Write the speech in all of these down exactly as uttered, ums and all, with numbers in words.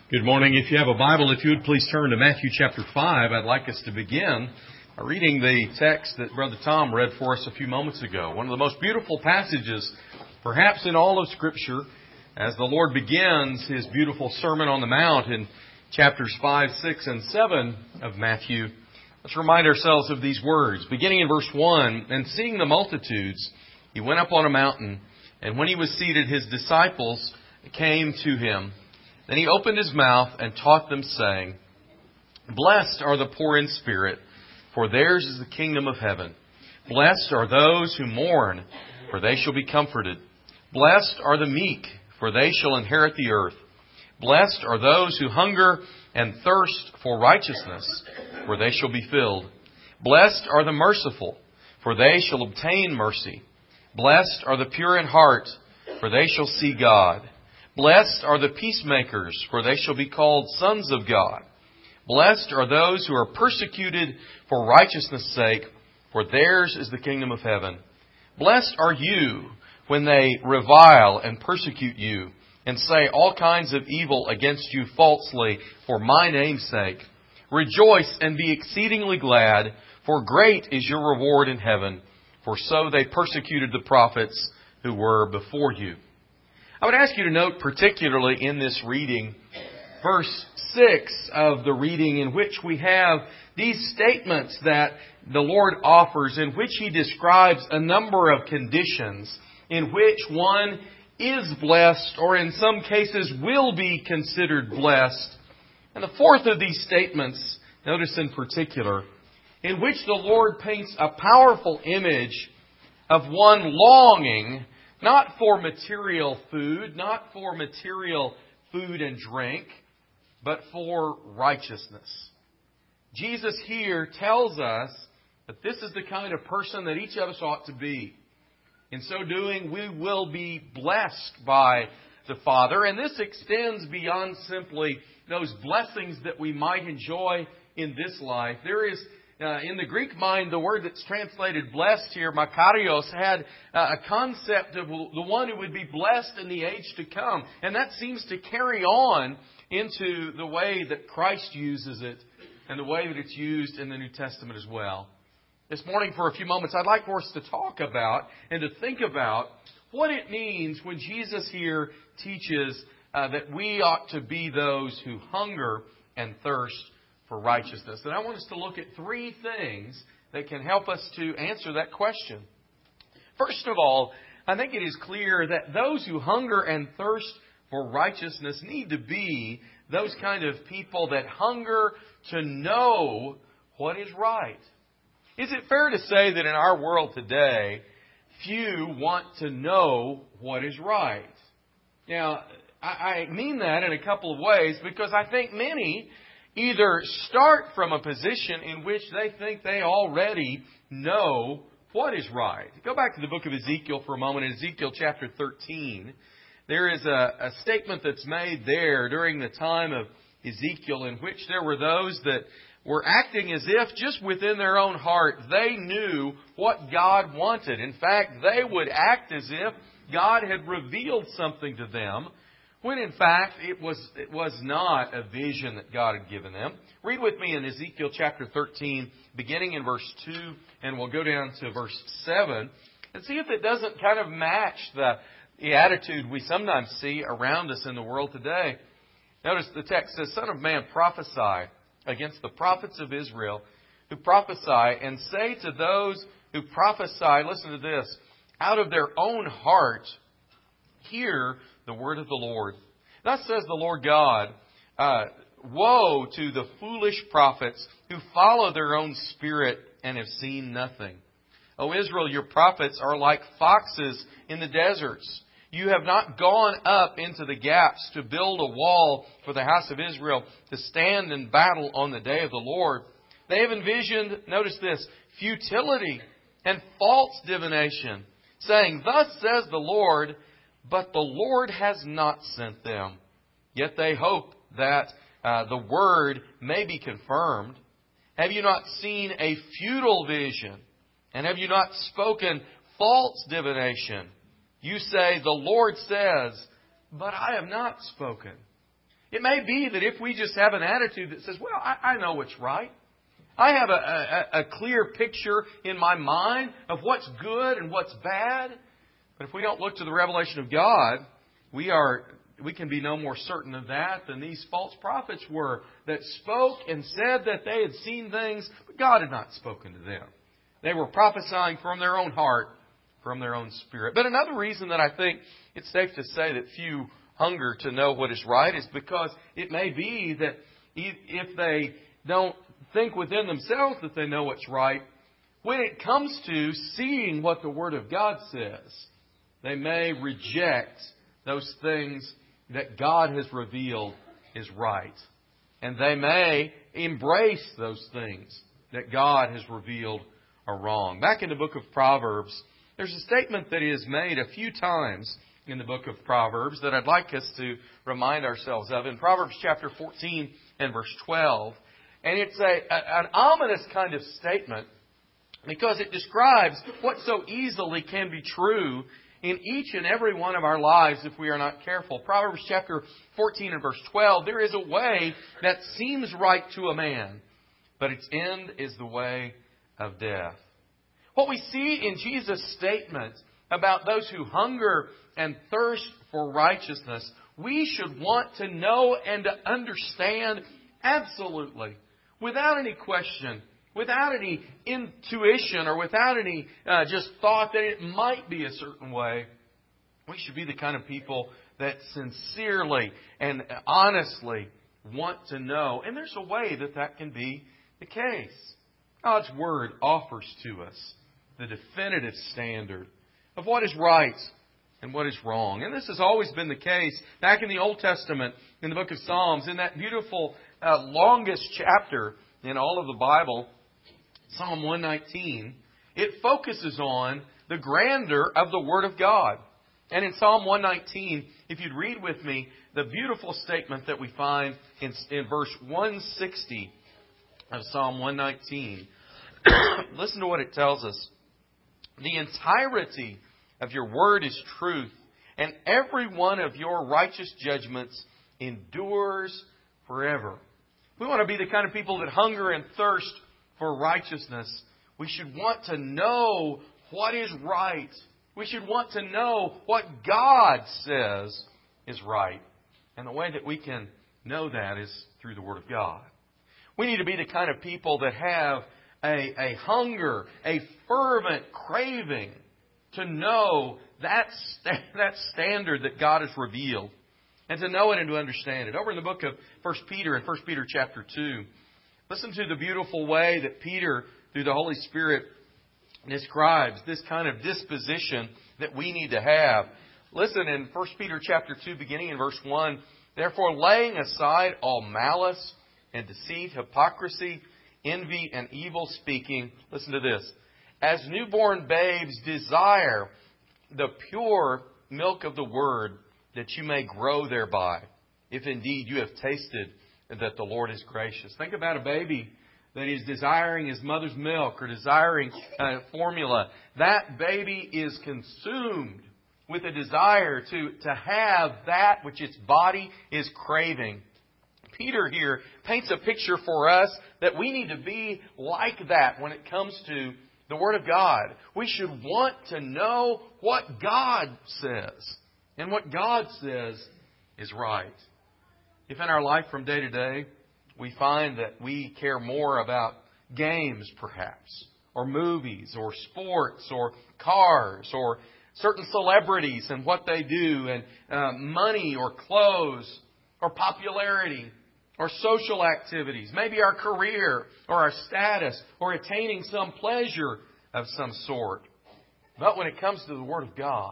Good morning. If you have a Bible, if you would please turn to Matthew chapter five. I'd like us to begin by reading the text that Brother Tom read for us a few moments ago. One of the most beautiful passages, perhaps in all of Scripture, as the Lord begins His beautiful Sermon on the Mount in chapters five, six, and seven of Matthew. Let's remind ourselves of these words. Beginning in verse one, "And seeing the multitudes, He went up on a mountain, and when He was seated, His disciples came to Him. Then He opened His mouth and taught them, saying, Blessed are the poor in spirit, for theirs is the kingdom of heaven. Blessed are those who mourn, for they shall be comforted. Blessed are the meek, for they shall inherit the earth. Blessed are those who hunger and thirst for righteousness, for they shall be filled. Blessed are the merciful, for they shall obtain mercy. Blessed are the pure in heart, for they shall see God. Blessed are the peacemakers, for they shall be called sons of God. Blessed are those who are persecuted for righteousness' sake, for theirs is the kingdom of heaven. Blessed are you when they revile and persecute you, and say all kinds of evil against you falsely for my name's sake. Rejoice and be exceedingly glad, for great is your reward in heaven, for so they persecuted the prophets who were before you." I would ask you to note particularly in this reading, verse six of the reading, in which we have these statements that the Lord offers, in which He describes a number of conditions in which one is blessed, or in some cases will be considered blessed. And the fourth of these statements, notice in particular, in which the Lord paints a powerful image of one longing not for material food, not for material food and drink, but for righteousness. Jesus here tells us that this is the kind of person that each of us ought to be. In so doing, we will be blessed by the Father. And this extends beyond simply those blessings that we might enjoy in this life. There is Uh, in the Greek mind, the word that's translated blessed here, makarios, had uh, a concept of the one who would be blessed in the age to come. And that seems to carry on into the way that Christ uses it and the way that it's used in the New Testament as well. This morning, for a few moments, I'd like for us to talk about and to think about what it means when Jesus here teaches uh, that we ought to be those who hunger and thirst for righteousness. And I want us to look at three things that can help us to answer that question. First of all, I think it is clear that those who hunger and thirst for righteousness need to be those kind of people that hunger to know what is right. Is it fair to say that in our world today, few want to know what is right? Now, I mean that in a couple of ways, because I think many either start from a position in which they think they already know what is right. Go back to the book of Ezekiel for a moment. In Ezekiel chapter thirteen, there is a, a statement that's made there during the time of Ezekiel, in which there were those that were acting as if just within their own heart they knew what God wanted. In fact, they would act as if God had revealed something to them, when in fact it was it was not a vision that God had given them. Read with me in Ezekiel chapter thirteen, beginning in verse two, and we'll go down to verse seven, and see if it doesn't kind of match the, the attitude we sometimes see around us in the world today. Notice the text says, "Son of man, prophesy against the prophets of Israel who prophesy, and say to those who prophesy," listen to this, "out of their own heart, hear the word of the Lord. Thus says the Lord God, uh, woe to the foolish prophets who follow their own spirit and have seen nothing. O Israel, your prophets are like foxes in the deserts. You have not gone up into the gaps to build a wall for the house of Israel to stand in battle on the day of the Lord. They have envisioned, notice this, futility and false divination, saying, Thus says the Lord, but the Lord has not sent them. Yet they hope that uh, the word may be confirmed. Have you not seen a futile vision? And have you not spoken false divination? You say, the Lord says, but I have not spoken. It may be that if we just have an attitude that says, well, I, I know what's right. I have a, a, a clear picture in my mind of what's good and what's bad. But if we don't look to the revelation of God, we are we can be no more certain of that than these false prophets were, that spoke and said that they had seen things, but God had not spoken to them. They were prophesying from their own heart, from their own spirit. But another reason that I think it's safe to say that few hunger to know what is right is because it may be that if they don't think within themselves that they know what's right, when it comes to seeing what the Word of God says, they may reject those things that God has revealed is right. And they may embrace those things that God has revealed are wrong. Back in the book of Proverbs, there's a statement that is made a few times in the book of Proverbs that I'd like us to remind ourselves of. In Proverbs chapter fourteen and verse twelve. And it's a, a, an ominous kind of statement because it describes what so easily can be true in each and every one of our lives if we are not careful. Proverbs chapter fourteen and verse twelve. There is a way that seems right to a man, but its end is the way of death. What we see in Jesus' statement about those who hunger and thirst for righteousness, we should want to know and to understand absolutely, without any question, without any intuition or without any uh, just thought that it might be a certain way. We should be the kind of people that sincerely and honestly want to know. And there's a way that that can be the case. God's Word offers to us the definitive standard of what is right and what is wrong. And this has always been the case. Back in the Old Testament, in the book of Psalms, in that beautiful, uh, longest chapter in all of the Bible, Psalm one nineteen, it focuses on the grandeur of the Word of God. And in Psalm one nineteen, if you'd read with me the beautiful statement that we find in, in verse one sixty of Psalm one nineteen, listen to what it tells us. The entirety of your word is truth, and every one of your righteous judgments endures forever. We want to be the kind of people that hunger and thirst for righteousness. We should want to know what is right. We should want to know what God says is right. And the way that we can know that is through the Word of God. We need to be the kind of people that have a, a hunger, a fervent craving to know that, st- that standard that God has revealed. And to know it and to understand it. Over in the book of First Peter, in First Peter chapter two, listen to the beautiful way that Peter, through the Holy Spirit, describes this kind of disposition that we need to have. Listen in First Peter chapter two, beginning in verse one. Therefore, laying aside all malice and deceit, hypocrisy, envy, and evil speaking. Listen to this. As newborn babes desire the pure milk of the Word, that you may grow thereby, if indeed you have tasted that the Lord is gracious. Think about a baby that is desiring his mother's milk or desiring uh, formula. That baby is consumed with a desire to, to have that which its body is craving. Peter here paints a picture for us that we need to be like that when it comes to the Word of God. We should want to know what God says. And what God says is right. If in our life from day to day, we find that we care more about games perhaps, or movies, or sports, or cars, or certain celebrities and what they do, and uh, money, or clothes, or popularity, or social activities, maybe our career, or our status, or attaining some pleasure of some sort. But when it comes to the Word of God,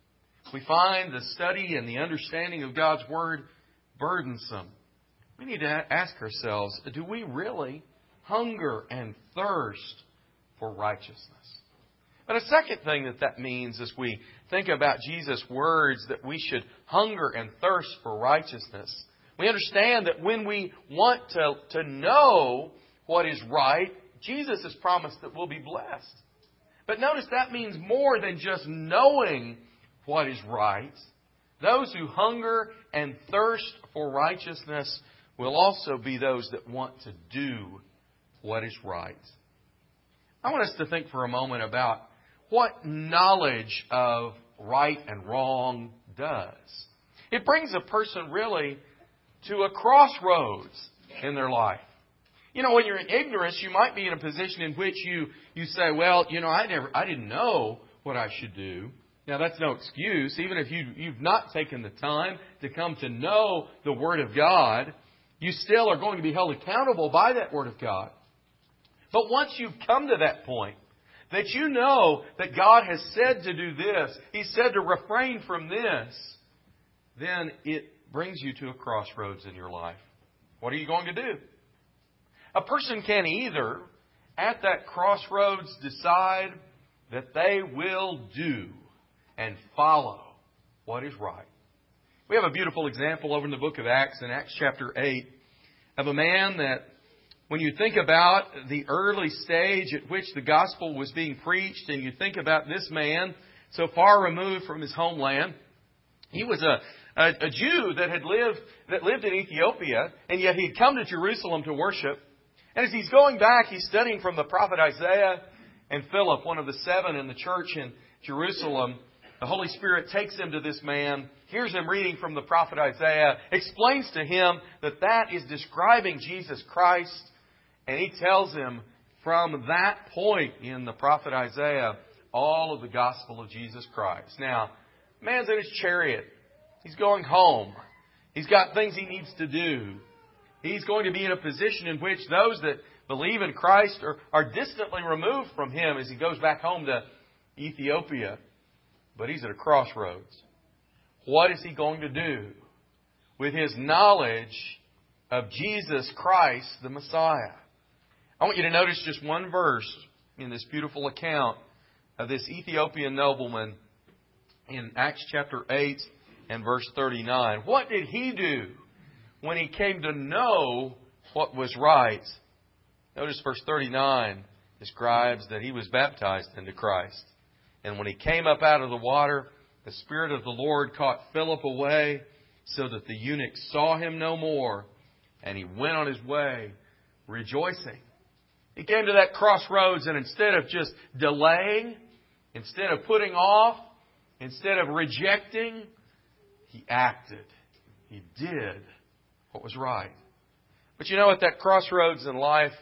we find the study and the understanding of God's Word burdensome. We need to ask ourselves, do we really hunger and thirst for righteousness? But a second thing that that means as we think about Jesus' words that we should hunger and thirst for righteousness, we understand that when we want to, to know what is right, Jesus has promised that we'll be blessed. But notice that means more than just knowing what is right. Those who hunger and thirst for righteousness will also be those that want to do what is right. I want us to think for a moment about what knowledge of right and wrong does. It brings a person really to a crossroads in their life. You know, when you're in ignorance, you might be in a position in which you, you say, well, you know, I never, I didn't know what I should do. Now, that's no excuse. Even if you, you've not taken the time to come to know the Word of God, you still are going to be held accountable by that Word of God. But once you've come to that point, that you know that God has said to do this, He said to refrain from this, then it brings you to a crossroads in your life. What are you going to do? A person can either, at that crossroads, decide that they will do and follow what is right. We have a beautiful example over in the book of Acts, in Acts chapter eight, of a man that, when you think about the early stage at which the gospel was being preached, and you think about this man so far removed from his homeland, he was a, a, a Jew that had lived that lived in Ethiopia, and yet he had come to Jerusalem to worship. And as he's going back, he's studying from the prophet Isaiah, and Philip, one of the seven in the church in Jerusalem. The Holy Spirit takes him to this man, hears him reading from the prophet Isaiah, explains to him that that is describing Jesus Christ. And he tells him from that point in the prophet Isaiah all of the gospel of Jesus Christ. Now, man's in his chariot. He's going home. He's got things he needs to do. He's going to be in a position in which those that believe in Christ are, are distantly removed from him as he goes back home to Ethiopia. But he's at a crossroads. What is he going to do with his knowledge of Jesus Christ, the Messiah? I want you to notice just one verse in this beautiful account of this Ethiopian nobleman in Acts chapter eight and verse thirty-nine. What did he do when he came to know what was right? Notice verse thirty-nine describes that he was baptized into Christ. And when he came up out of the water, the Spirit of the Lord caught Philip away, so that the eunuch saw him no more, and he went on his way rejoicing. He came to that crossroads, and instead of just delaying, instead of putting off, instead of rejecting, he acted. He did what was right. But you know, at that crossroads in life,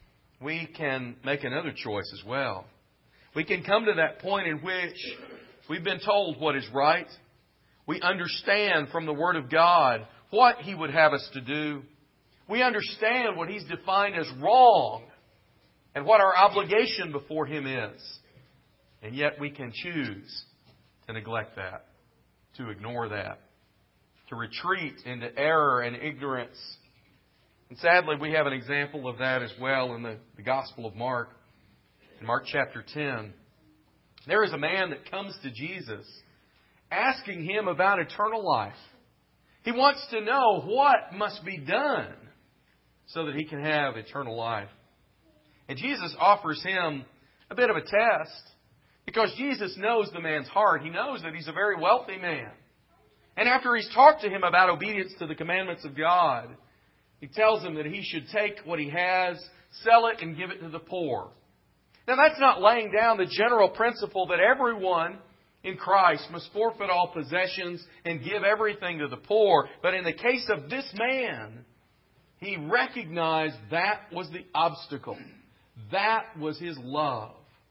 we can make another choice as well. We can come to that point in which we've been told what is right. We understand from the Word of God what He would have us to do. We understand what He's defined as wrong and what our obligation before Him is. And yet we can choose to neglect that, to ignore that, to retreat into error and ignorance. And sadly, we have an example of that as well in the, the Gospel of Mark. In Mark chapter ten, there is a man that comes to Jesus asking Him about eternal life. He wants to know what must be done so that he can have eternal life. And Jesus offers him a bit of a test, because Jesus knows the man's heart. He knows that he's a very wealthy man. And after he's talked to him about obedience to the commandments of God, He tells him that he should take what he has, sell it, and give it to the poor. Now, that's not laying down the general principle that everyone in Christ must forfeit all possessions and give everything to the poor. But in the case of this man, he recognized that was the obstacle. That was his love.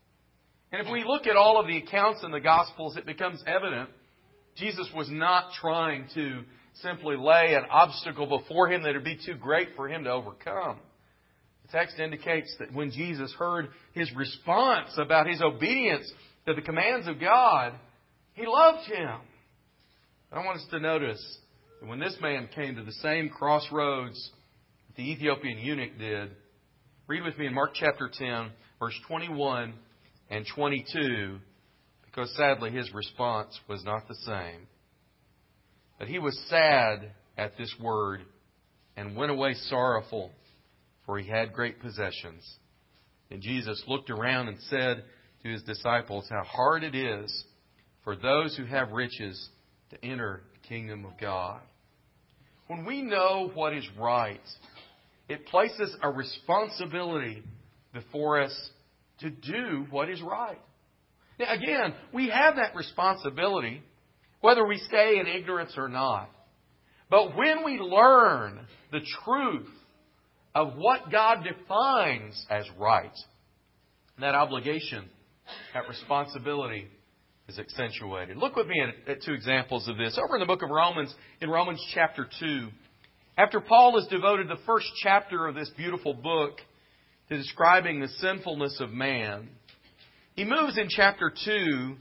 And if we look at all of the accounts in the Gospels, it becomes evident Jesus was not trying to simply lay an obstacle before him that would be too great for him to overcome. The text indicates that when Jesus heard his response about his obedience to the commands of God, he loved him. But I want us to notice that when this man came to the same crossroads that the Ethiopian eunuch did, read with me in Mark chapter ten, verse twenty-one and twenty-two, because sadly his response was not the same. But he was sad at this word and went away sorrowful, for he had great possessions. And Jesus looked around and said to his disciples, how hard it is for those who have riches to enter the kingdom of God. When we know what is right, it places a responsibility before us to do what is right. Now, again, we have that responsibility whether we stay in ignorance or not. But when we learn the truth of what God defines as right, that obligation, that responsibility is accentuated. Look with me at, at two examples of this. Over in the book of Romans, in Romans chapter two, after Paul has devoted the first chapter of this beautiful book to describing the sinfulness of man, he moves in chapter two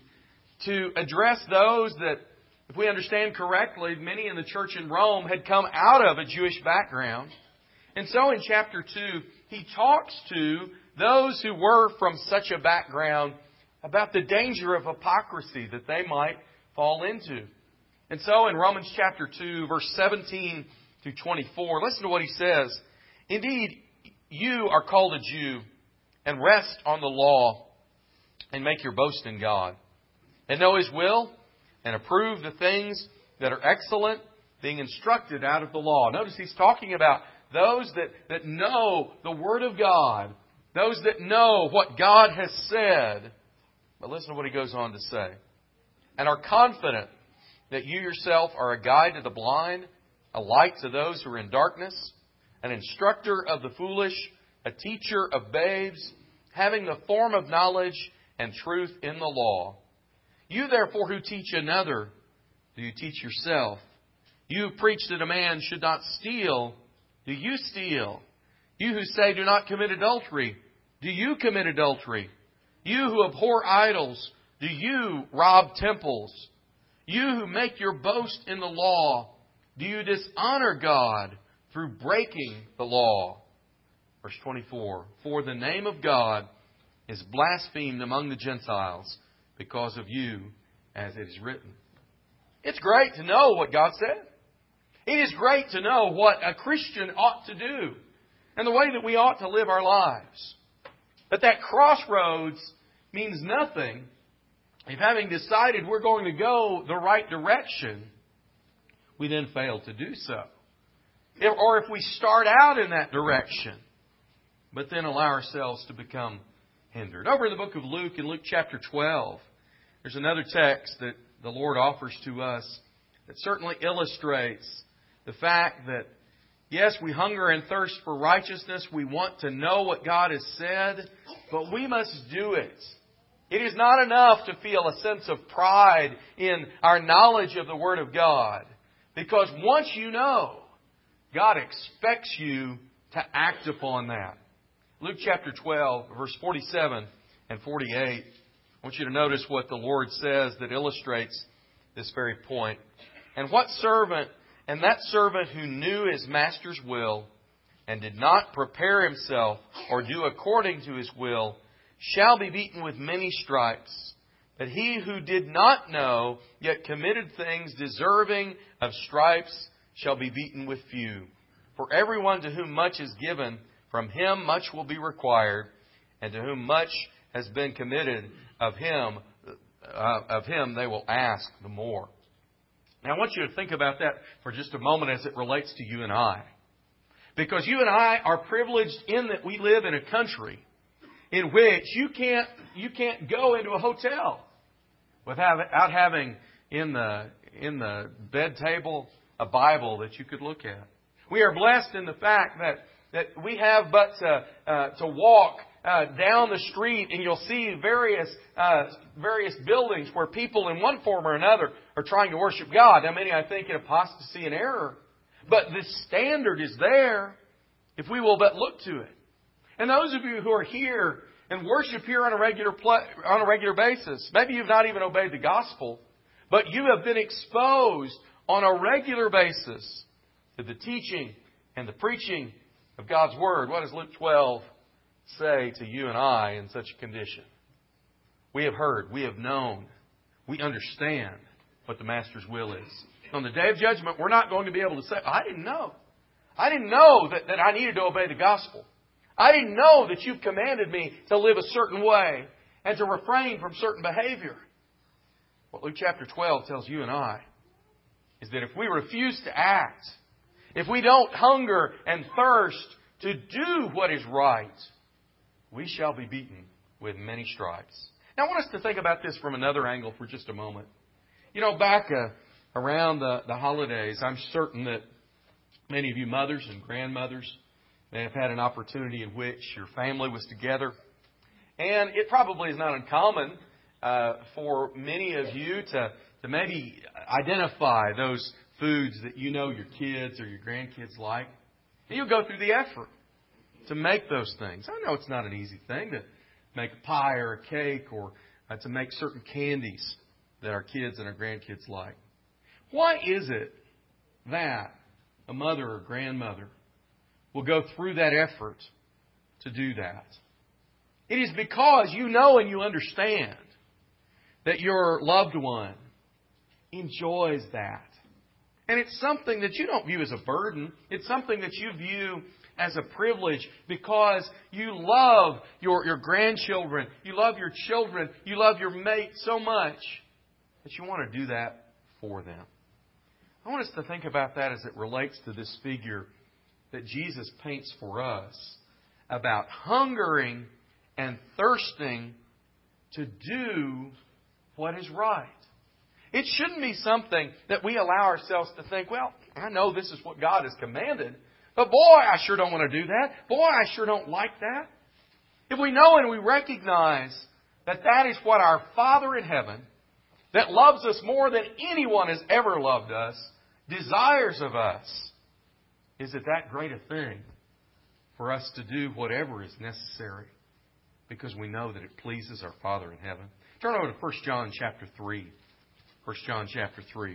to address those that, if we understand correctly, many in the church in Rome had come out of a Jewish background. And so in chapter two, he talks to those who were from such a background about the danger of hypocrisy that they might fall into. And so in Romans chapter two, verse seventeen to twenty-four, listen to what he says. Indeed, you are called a Jew and rest on the law and make your boast in God and know His will and approve the things that are excellent, being instructed out of the law. Notice he's talking about those that, that know the Word of God, those that know what God has said. But listen to what he goes on to say. And are confident that you yourself are a guide to the blind, a light to those who are in darkness, an instructor of the foolish, a teacher of babes, having the form of knowledge and truth in the law. You therefore who teach another, do you teach yourself? You who preach that a man should not steal, do you steal? You who say do not commit adultery, do you commit adultery? You who abhor idols, do you rob temples? You who make your boast in the law, do you dishonor God through breaking the law? Verse twenty-four, for the name of God is blasphemed among the Gentiles because of you, as it is written. It's great to know what God said. It is great to know what a Christian ought to do and the way that we ought to live our lives. But that crossroads means nothing if, having decided we're going to go the right direction, we then fail to do so. If, or if we start out in that direction, but then allow ourselves to become hindered. Over in the book of Luke, in Luke chapter twelve, there's another text that the Lord offers to us that certainly illustrates the fact that, yes, we hunger and thirst for righteousness. We want to know what God has said, but we must do it. It is not enough to feel a sense of pride in our knowledge of the Word of God. Because once you know, God expects you to act upon that. Luke chapter twelve, verse forty-seven and forty-eight. I want you to notice what the Lord says that illustrates this very point. And what servant, and that servant who knew his master's will and did not prepare himself or do according to his will, shall be beaten with many stripes. But he who did not know, yet committed things deserving of stripes, shall be beaten with few. For everyone to whom much is given, from him much will be required, and to whom much has been committed, of him, uh, of him they will ask the more. Now I want you to think about that for just a moment as it relates to you and I. Because you and I are privileged in that we live in a country in which you can't you can't go into a hotel without having in the in the bed table a Bible that you could look at. We are blessed in the fact that that we have but to, uh, to walk uh, down the street and you'll see various uh, various buildings where people in one form or another are trying to worship God. Now many I think in apostasy and error. But the standard is there if we will but look to it. And those of you who are here and worship here on a regular pl- on a regular basis, maybe you've not even obeyed the gospel, but you have been exposed on a regular basis to the teaching and the preaching of God's Word. What does Luke twelve say to you and I in such a condition? We have heard, we have known, we understand what the Master's will is. On the day of judgment, we're not going to be able to say, I didn't know. I didn't know that, that I needed to obey the gospel. I didn't know that you've commanded me to live a certain way and to refrain from certain behavior. What Luke chapter twelve tells you and I is that if we refuse to act, if we don't hunger and thirst to do what is right, we shall be beaten with many stripes. Now I want us to think about this from another angle for just a moment. You know, back uh, around the, the holidays, I'm certain that many of you mothers and grandmothers may have had an opportunity in which your family was together. And it probably is not uncommon uh, for many of you to, to maybe identify those foods that you know your kids or your grandkids like. And you'll go through the effort to make those things. I know it's not an easy thing to make a pie or a cake or uh, to make certain candies that our kids and our grandkids like. Why is it that a mother or grandmother will go through that effort to do that? It is because you know and you understand that your loved one enjoys that. And it's something that you don't view as a burden. It's something that you view as a privilege because you love your, your grandchildren. You love your children. You love your mate so much that you want to do that for them. I want us to think about that as it relates to this figure that Jesus paints for us about hungering and thirsting to do what is right. It shouldn't be something that we allow ourselves to think, well, I know this is what God has commanded, but boy, I sure don't want to do that. Boy, I sure don't like that. If we know and we recognize that that is what our Father in heaven, that loves us more than anyone has ever loved us, desires of us, is it that great a thing for us to do whatever is necessary because we know that it pleases our Father in heaven? Turn over to First John chapter three. First John chapter three.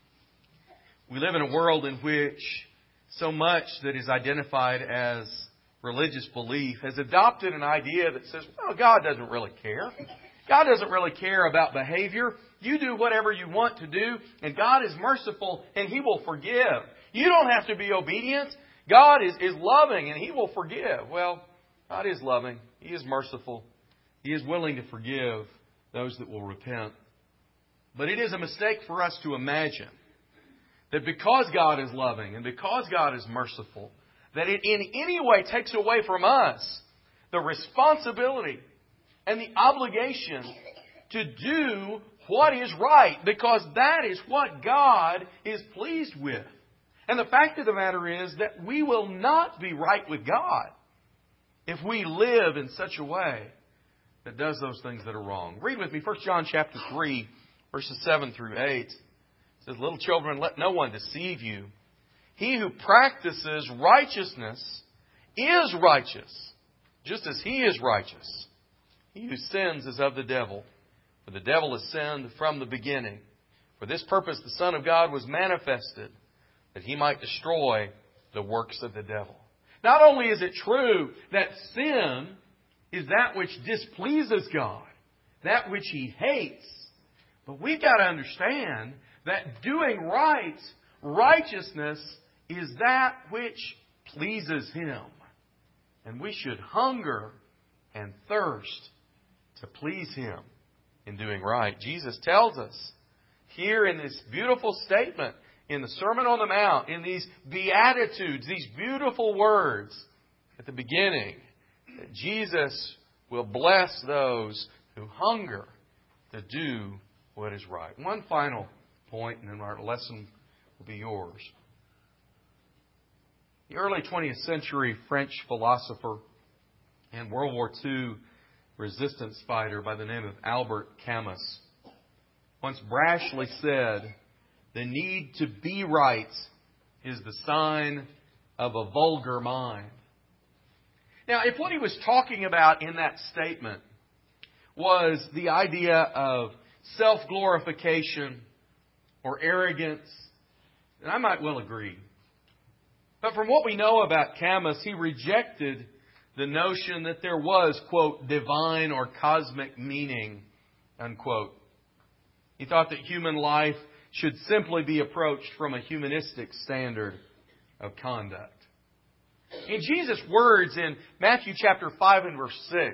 We live in a world in which so much that is identified as religious belief has adopted an idea that says, well, God doesn't really care. God doesn't really care about behavior. You do whatever you want to do, and God is merciful, and He will forgive. You don't have to be obedient. God is, is loving, and He will forgive. Well, God is loving. He is merciful. He is willing to forgive those that will repent. But it is a mistake for us to imagine that because God is loving and because God is merciful, that it in any way takes away from us the responsibility and the obligation to do what is right, because that is what God is pleased with. And the fact of the matter is that we will not be right with God if we live in such a way that does those things that are wrong. Read with me First John chapter three, verses seven through eight. It says, little children, let no one deceive you. He who practices righteousness is righteous, just as he is righteous. He who sins is of the devil, for the devil has sinned from the beginning. For this purpose the Son of God was manifested, that He might destroy the works of the devil. Not only is it true that sin is that which displeases God, that which He hates, but we've got to understand that doing right, righteousness, is that which pleases Him. And we should hunger and thirst to please Him in doing right. Jesus tells us here in this beautiful statement, in the Sermon on the Mount, in these Beatitudes, these beautiful words at the beginning, that Jesus will bless those who hunger to do what is right. One final point, and then our lesson will be yours. The early twentieth century French philosopher and World War Two resistance fighter by the name of Albert Camus once brashly said, the need to be right is the sign of a vulgar mind. Now, if what he was talking about in that statement was the idea of self-glorification or arrogance, then I might well agree. But from what we know about Camus, he rejected the notion that there was, quote, divine or cosmic meaning, unquote. He thought that human life should simply be approached from a humanistic standard of conduct. In Jesus' words in Matthew chapter five and verse six,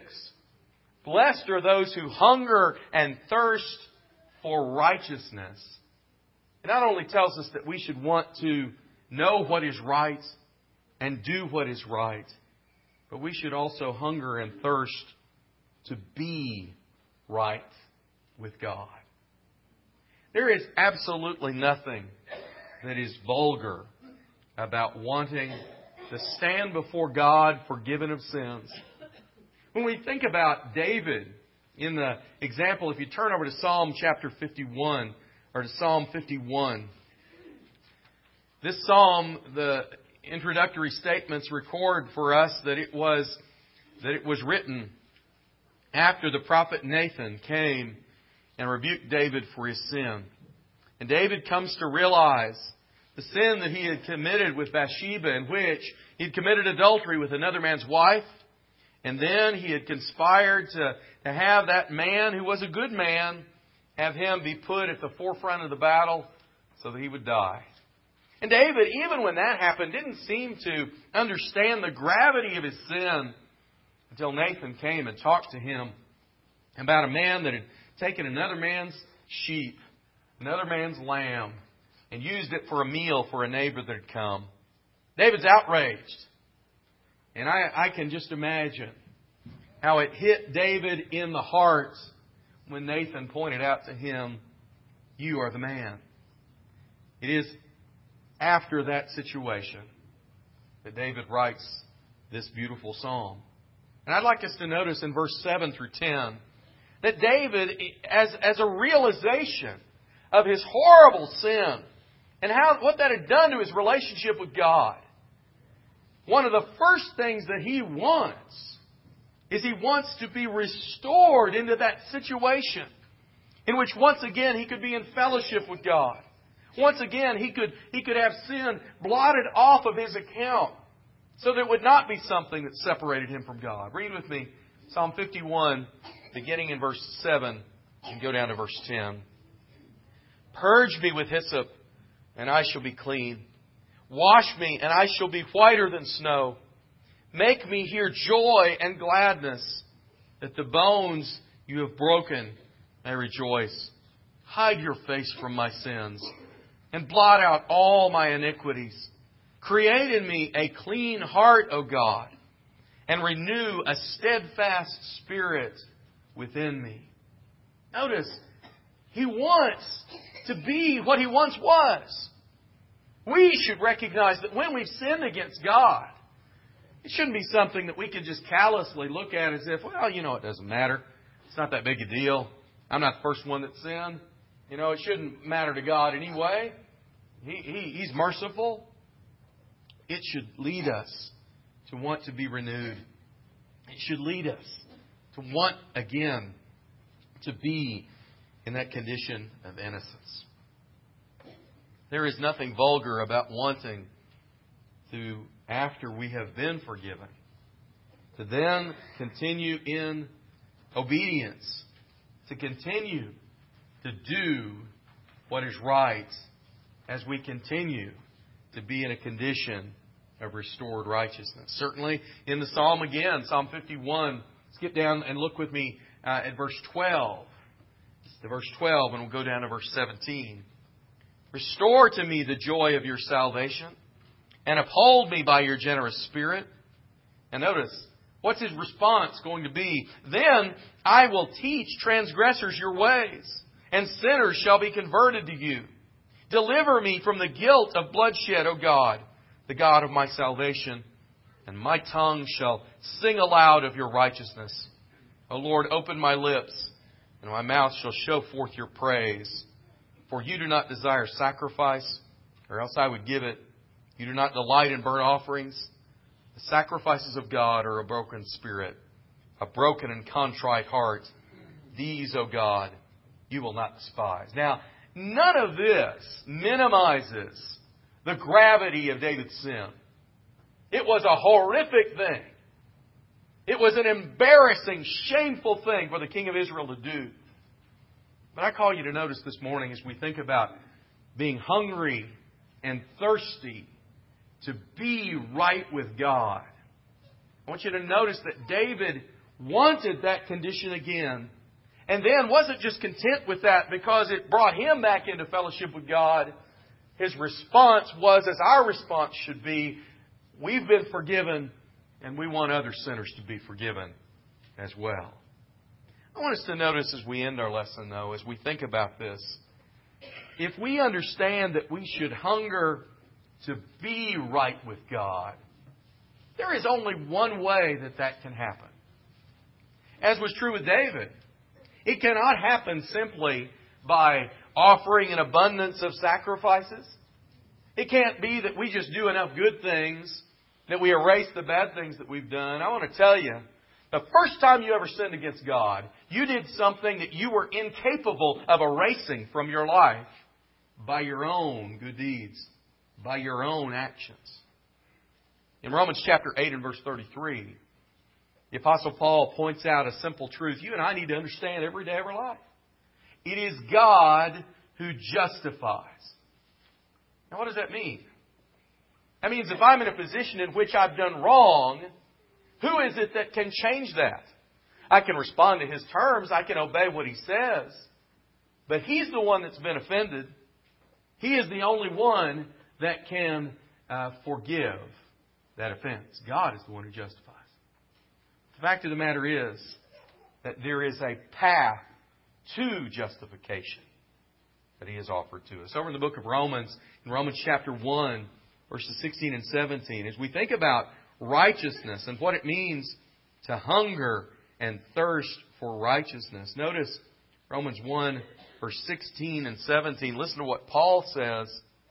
blessed are those who hunger and thirst for righteousness, It not only tells us that we should want to know what is right and do what is right, but we should also hunger and thirst to be right with God. There is absolutely nothing that is vulgar about wanting to stand before God forgiven of sins. When we think about David in the example, if you turn over to Psalm chapter fifty-one, or to Psalm fifty-one, this psalm, the introductory statements record for us that it was that it was written after the prophet Nathan came and rebuked David for his sin. And David comes to realize the sin that he had committed with Bathsheba, in which he had committed adultery with another man's wife. And then he had conspired to, to have that man, who was a good man, have him be put at the forefront of the battle so that he would die. And David, even when that happened, didn't seem to understand the gravity of his sin until Nathan came and talked to him about a man that had taken another man's sheep, another man's lamb, and used it for a meal for a neighbor that had come. David's outraged. And I, I can just imagine how it hit David in the heart when Nathan pointed out to him, "You are the man." It is after that situation that David writes this beautiful psalm. And I'd like us to notice in verse seven through ten that David, as, as a realization of his horrible sin and how what that had done to his relationship with God, one of the first things that he wants is he wants to be restored into that situation in which once again he could be in fellowship with God. Once again he could, he could have sin blotted off of his account so that it would not be something that separated him from God. Read with me Psalm fifty-one, beginning in verse seven, and go down to verse ten. "Purge me with hyssop, and I shall be clean. Wash me, and I shall be whiter than snow. Make me hear joy and gladness, that the bones you have broken may rejoice. Hide your face from my sins, and blot out all my iniquities. Create in me a clean heart, O God, and renew a steadfast spirit within me." Notice, he wants to be what he once was. We should recognize that when we've sinned against God, it shouldn't be something that we can just callously look at as if, well, you know, it doesn't matter. It's not that big a deal. I'm not the first one that sinned. You know, it shouldn't matter to God anyway. He, he, He's merciful. It should lead us to want to be renewed. It should lead us to want again to be in that condition of innocence. There is nothing vulgar about wanting to, after we have been forgiven, to then continue in obedience, to continue to do what is right as we continue to be in a condition of restored righteousness. Certainly in the Psalm again, Psalm fifty-one, skip down and look with me uh, at verse twelve. To verse twelve, and we'll go down to verse seventeen. "Restore to me the joy of your salvation, and uphold me by your generous spirit." And notice, what's his response going to be? "Then I will teach transgressors your ways, and sinners shall be converted to you. Deliver me from the guilt of bloodshed, O God, the God of my salvation, and my tongue shall sing aloud of your righteousness. O Lord, open my lips, and my mouth shall show forth your praise. For you do not desire sacrifice, or else I would give it. You do not delight in burnt offerings. The sacrifices of God are a broken spirit, a broken and contrite heart. These, O God, you will not despise." Now, none of this minimizes the gravity of David's sin. It was a horrific thing. It was an embarrassing, shameful thing for the king of Israel to do. But I call you to notice this morning, as we think about being hungry and thirsty to be right with God, I want you to notice that David wanted that condition again. And then wasn't just content with that because it brought him back into fellowship with God. His response was, as our response should be, we've been forgiven and we want other sinners to be forgiven as well. I want us to notice as we end our lesson, though, as we think about this, if we understand that we should hunger to be right with God, there is only one way that that can happen. As was true with David, it cannot happen simply by offering an abundance of sacrifices. It can't be that we just do enough good things, that we erase the bad things that we've done. I want to tell you, the first time you ever sinned against God, you did something that you were incapable of erasing from your life by your own good deeds, by your own actions. In Romans chapter eight and verse thirty-three, the Apostle Paul points out a simple truth you and I need to understand every day of our life. It is God who justifies. Now, what does that mean? That means if I'm in a position in which I've done wrong, who is it that can change that? I can respond to His terms. I can obey what He says. But He's the one that's been offended. He is the only one that can uh, forgive that offense. God is the one who justifies. The fact of the matter is that there is a path to justification that He has offered to us. Over in the book of Romans, in Romans chapter one, verses sixteen and seventeen, as we think about righteousness and what it means to hunger and thirst for righteousness, notice Romans one, verse sixteen and seventeen. Listen to what Paul says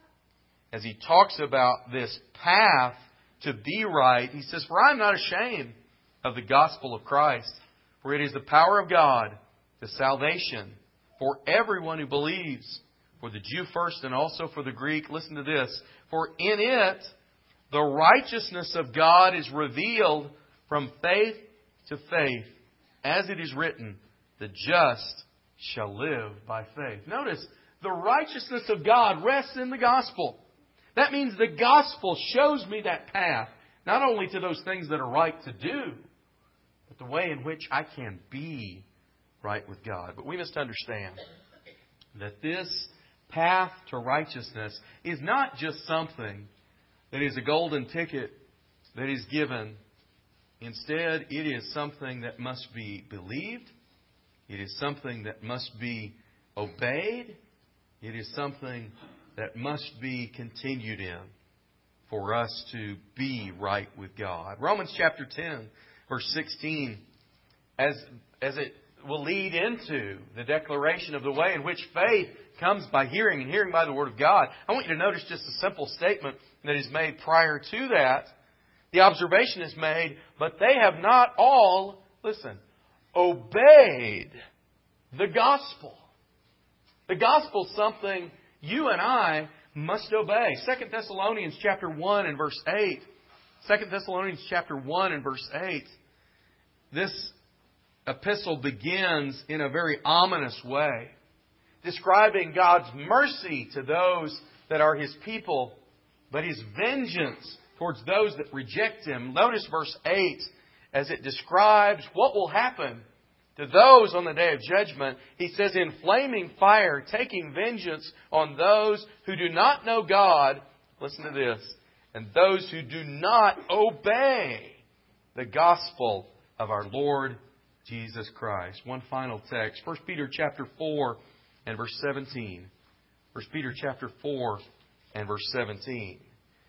as he talks about this path to be right. He says, "For I am not ashamed of the gospel of Christ, for it is the power of God to salvation for everyone who believes, for the Jew first and also for the Greek." Listen to this. "For in it the righteousness of God is revealed from faith to faith, as it is written, the just shall live by faith." Notice, the righteousness of God rests in the gospel. That means the gospel shows me that path, not only to those things that are right to do, but the way in which I can be right with God. But we must understand that this path to righteousness is not just something that is a golden ticket that is given. Instead, it is something that must be believed. It is something that must be obeyed. It is something that must be continued in for us to be right with God. Romans chapter ten, verse sixteen, as, as it will lead into the declaration of the way in which faith comes by hearing and hearing by the Word of God. I want you to notice just a simple statement that is made prior to that. The observation is made, "But they have not all," listen, "obeyed the gospel." The gospel is something you and I must obey. Second Thessalonians chapter one and verse eight. Second Thessalonians chapter one and verse eight. This epistle begins in a very ominous way, describing God's mercy to those that are His people, but His vengeance towards those that reject Him. Notice verse eight as it describes what will happen to those on the day of judgment. He says, "In flaming fire, taking vengeance on those who do not know God," listen to this, "and those who do not obey the gospel of our Lord Jesus Christ." One final text, First Peter chapter four and verse seventeen. First Peter chapter four and verse seventeen.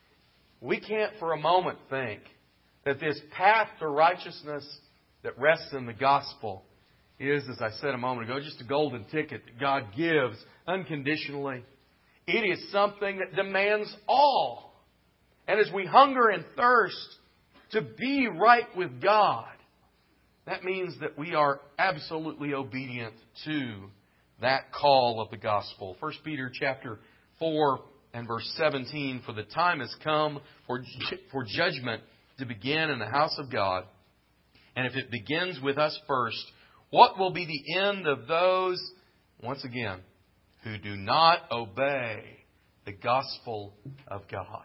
We can't for a moment think that this path to righteousness that rests in the gospel is, as I said a moment ago, just a golden ticket that God gives unconditionally. It is something that demands all. And as we hunger and thirst to be right with God, that means that we are absolutely obedient to that call of the gospel. First Peter chapter four and verse seventeen, "For the time has come for, for judgment to begin in the house of God. And if it begins with us first, what will be the end of those," once again, "who do not obey the gospel of God?"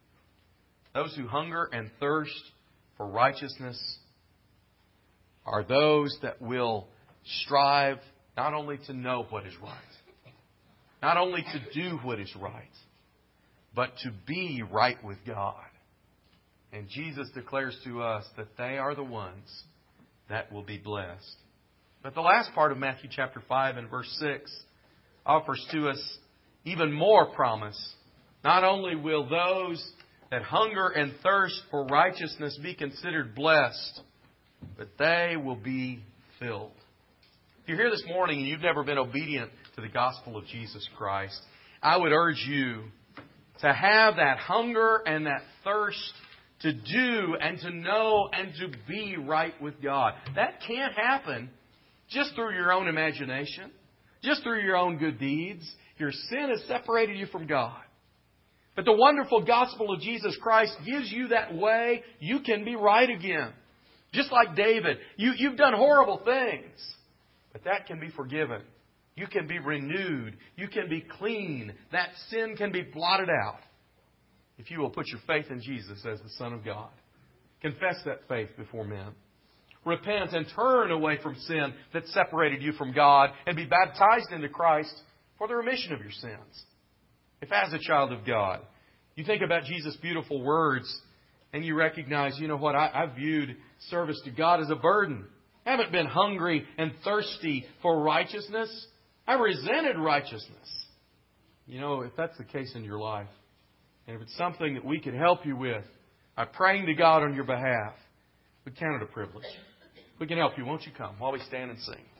Those who hunger and thirst for righteousness are those that will strive not only to know what is right, not only to do what is right, but to be right with God. And Jesus declares to us that they are the ones that will be blessed. But the last part of Matthew chapter five and verse six offers to us even more promise. Not only will those that hunger and thirst for righteousness be considered blessed, but they will be filled. If you're here this morning and you've never been obedient to the gospel of Jesus Christ, I would urge you to have that hunger and that thirst to do and to know and to be right with God. That can't happen just through your own imagination, just through your own good deeds. Your sin has separated you from God. But the wonderful gospel of Jesus Christ gives you that way you can be right again. Just like David, you, you've done horrible things, but that can be forgiven. You can be renewed. You can be clean. That sin can be blotted out if you will put your faith in Jesus as the Son of God. Confess that faith before men. Repent and turn away from sin that separated you from God and be baptized into Christ for the remission of your sins. If as a child of God, you think about Jesus' beautiful words and you recognize, you know what, I, I viewed service to God as a burden. I haven't been hungry and thirsty for righteousness. I resented righteousness. You know, if that's the case in your life, and if it's something that we could help you with, by praying to God on your behalf, we count it a privilege. We can help you. Won't you come while we stand and sing?